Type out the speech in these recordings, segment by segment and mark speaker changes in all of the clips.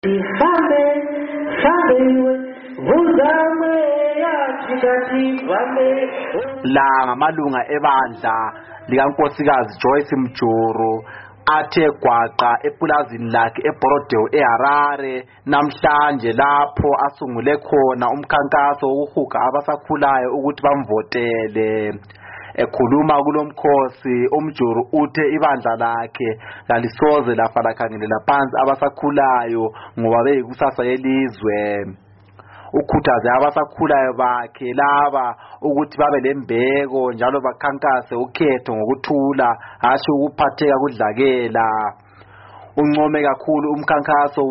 Speaker 1: La ngamalunga ebandla likaNkosikazi Joyce Mjoro athe gwaqa epulazini lakhe eBorodeo eHarare namhlanje lapho asungule khona umkhankaso wokuhuga abasakhulayo ukuthi bamvotele. Ekhuluma kulomkhosi uMjoro uthe ibandla lakhe lalisoze lafa lakhangelela phansi abasakhulayo ngoba beyikusasa yelizwe. Ukhuthaze abasakhulayo bakhe laba ukuthi babe lembeko njalo bakhankase ukhetho ngokuthula hashi ukuphatheka kudlakela. Uncome kakhulu umkhankaso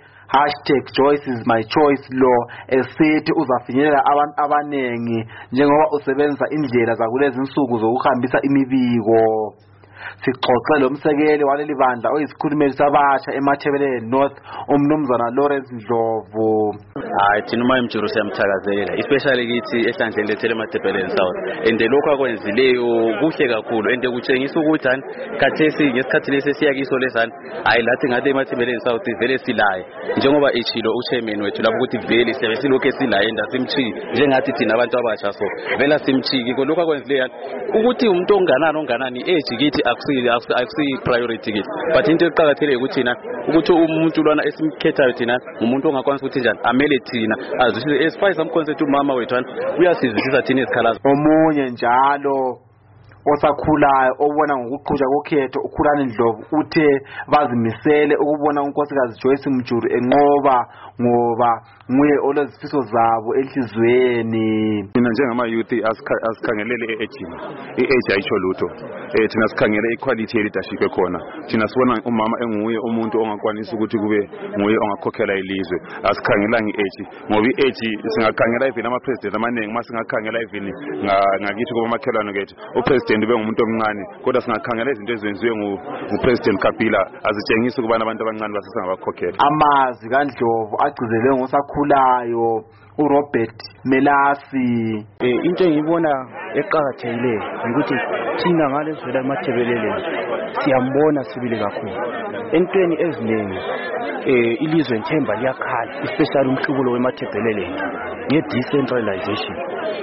Speaker 1: #JoyceIsMyChoice lo esithi uzafinyelela abantu abanengi njengoba usebenzisa indlela zakulezi insuku zokuhambisa imibiko. Sixoxe lomsekeli waleli bandla oyisikhulumeli sabasha eMathebelele North umnumzana Lawrence Ndlovu.
Speaker 2: Thina uMjoro siyamthakazelela especially kithi ehlandleni lethele eMathebelele South and lokho akwenzileyo kuhle kakhulu and kutshengisa ukuthi khathesi ngesikhathi lesi siyakiso lesana hayi lathi ngathi eMathebelele South vele silaye njengoba echilo uchairman wethu lapho ukuthi vele siyabe silokho esilaye ndasimchi njengathi thina abantu abasha so vela simchiki lokho akwenzileyo ukuthi umuntu onganani age kithi akusi priority kithi but into eqhakathekile ukuthi thina ukuthi umuntu lwana esimkhethayo thina umuntu ongakwanisa ukuthi njani amele thina azisho as far as amconcept umama wethu uyasizwisisa thina ezikhalazo.
Speaker 1: Omunye njalo osakhulayo obona ngokuqhubeka kokhetho uKhulani Ndlovu uthe bazimisele ukubona uNkosikazi Joyce Mjoro enqoba ngoba nguye olezifiso zabo enhlizweni.
Speaker 3: Mina njengama youth asikhangelele age ayisho lutho. Thina sikhangele equality leadership ekhona. Thina sibona umama enguye umuntu ongakwanisa ukuthi kube nguye ongakhokhela ilizwe. Asikhangela ngeage ngoba iage singakhangela even ama president amaningi masingakhangela even ngakithi kuba makhelwane kethu upresident ube ngumuntu omncane kodwa singakhangela izinto ezenziwe ngupresident Kabila azitshengisa ukubana abantu abancane basesengabakhokhela.
Speaker 1: Amazi kaNdlovu agcizelwe ngosakhulayo uRobert Melasi.
Speaker 4: Into engiyibona eqhakathekile ukuthi thina ngalezwe laMathebelele siyambona sibili kakhulu entweni eziningi ilizwe nthemba liyakhala especially umhlubulo weMathebelele nge-decentralization.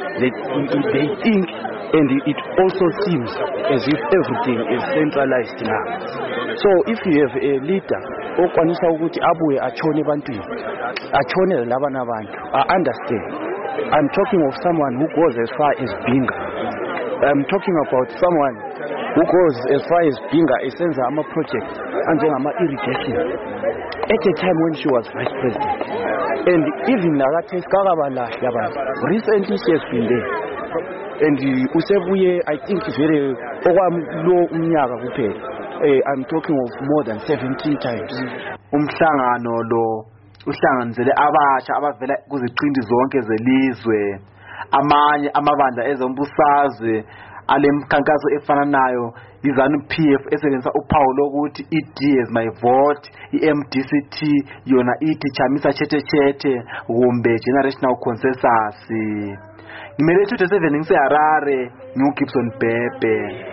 Speaker 4: They think and it also seems as if everything is centralized now. So if you have a leader okwanisa ukuthi abuye achone ebantwini achone labana abantu I understand. I'm talking of someone who goes as far as Binga. I'm talking about someone who goes as far as Binga esenza ama projects anjengama irrigation at a time when she was vice president. And even nakathi sikakabalahla abantu recently she has been there and usebuye I think very okwamlo umnyaka kuphela. I'm talking of more than 17 times.
Speaker 1: Umhlangano lo uhlanganizele abasha abavela kuziqindi zonke zelizwe. Amanye amabandla ezombusazwe alemkhankaso efananayo iZANU-PF esebenzisa uphawu lokuthi iD as my vote, iMDCT yona ithi chamisa chethe kumbe generational consensus. Ngimele 27 ngiseHarare ngiuGibson Bhebhe.